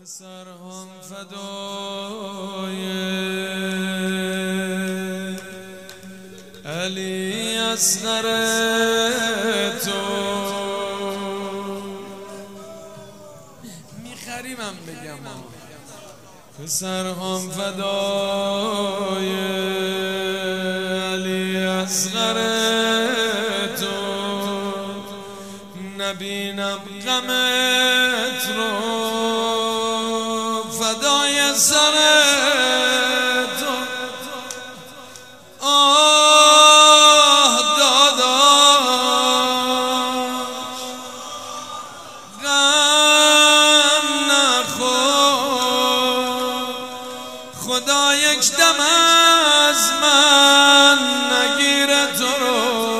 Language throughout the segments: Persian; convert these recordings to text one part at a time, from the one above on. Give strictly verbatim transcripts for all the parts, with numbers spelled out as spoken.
پسرهم فدای علی اصغر تو میخریمم بگم پسرهم فدای علی اصغر تو نبینم غمت رو فدای سر تو آه داداش غم نخور خدا یک دم از من نگیره تو رو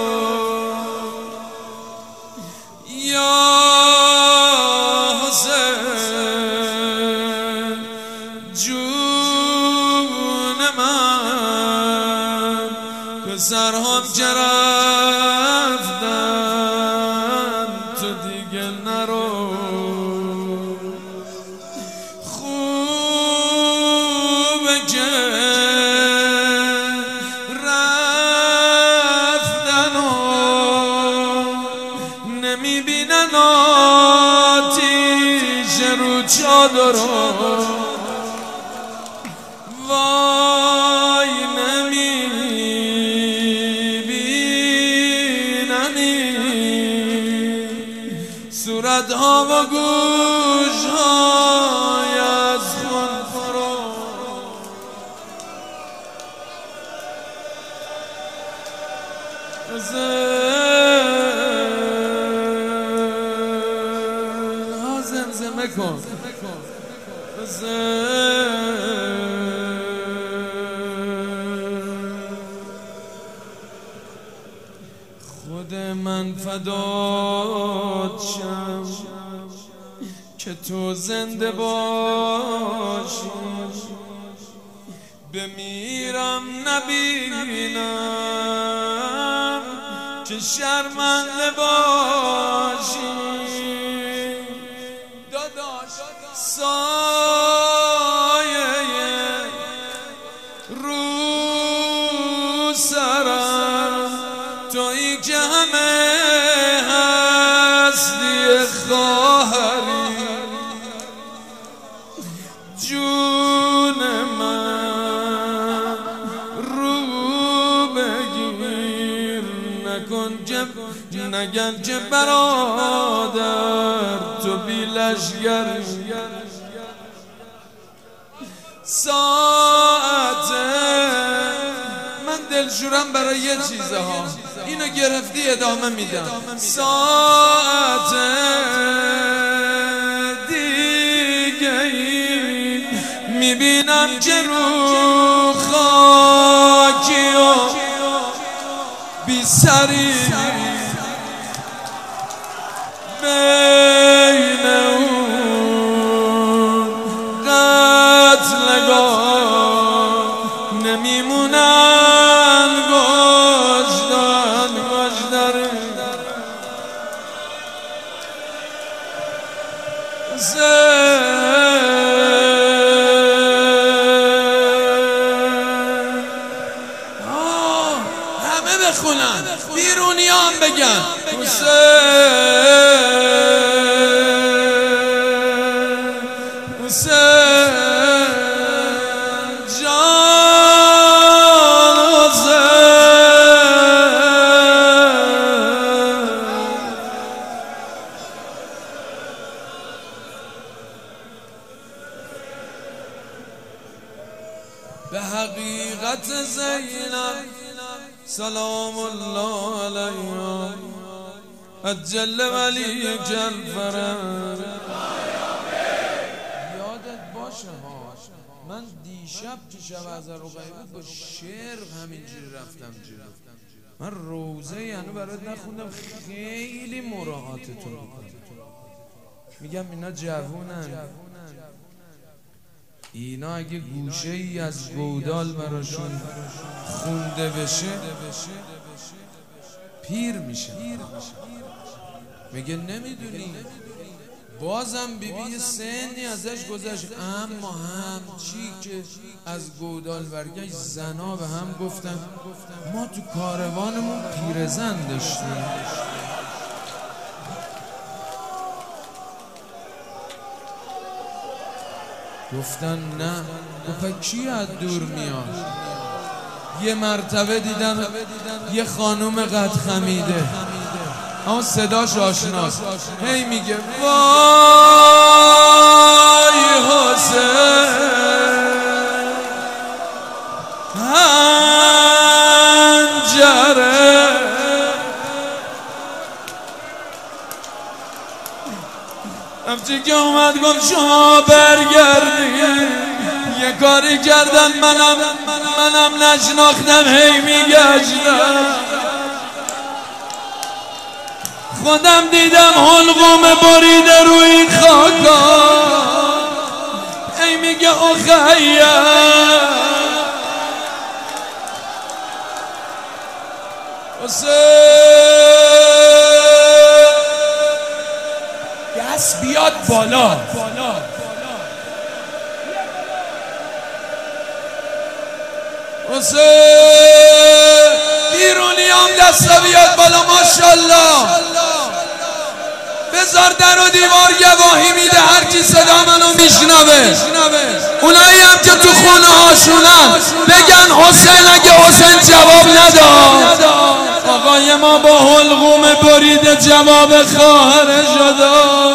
یا پسرهم چه رفتن تو دیگه نرو خوبه که رفتن و نمیبینن آتیش رو چادرو وای صورت ها و گوش های از خون فرو ها زمزمه کن خود من فدات شم که تو زنده باشی بمیرم نبینم که شرمنده باشی داداش سایه رو سرم تویی که همه هستی خواهری جون من رو بگیر نکن که نگن که برادر تو بی لشگری ساعته من دلشورم برای یه چیزه ها اینو گرفتی ادامه میدم ساعت دیگه ای میبینم که رو خاکی و بی سری بین اون قتلگاه نمیمونن گشتن گشتره همه بخونن بیرونی هم بگن حسین حسین جان به حقیقت زینب سلام الله علیها اجل ولی جلفرن یادت باشه ها من دیشب که شب از رقیبه با شعر همینجوری رفتم جلو من روزه یعنی برات نخوندم خیلی مراعاتتون بکنم میگم اینا جوونن اینا اگه گوشه ای از گودال براشون خونده بشه پیر میشه. میگه نمیدونی بازم بیبی سنی ازش گذشت، اما همچی که از گودال برگشت زنا به هم گفتن ما تو کاروانمون پیرزن داشتیم. گفتن نه. گفت کی از دور میاد؟ یه مرتبه دیدم یه خانوم قد خمیده، اما صداش آشناست، هی میگه وای حسین هنجره. همچه که اومد گفت شما برگردین، یه کاری کردن منم منم نشناختم، هی میگشتم خودم دیدم حلقوم بریده روی این خاکا، هی میگه اخیر حسین دست بیاد بالا. حسین بیرونی هم دست بیاد بالا. ماشالله بذار در و دیوار گواهی میده هر کی صدا منو میشنوه. اونایی هم که تو خونه هاشونن بگن حسین اگه حسین جواب نداد، آقای ما با حلقوم بریده جواب خواهرش داد.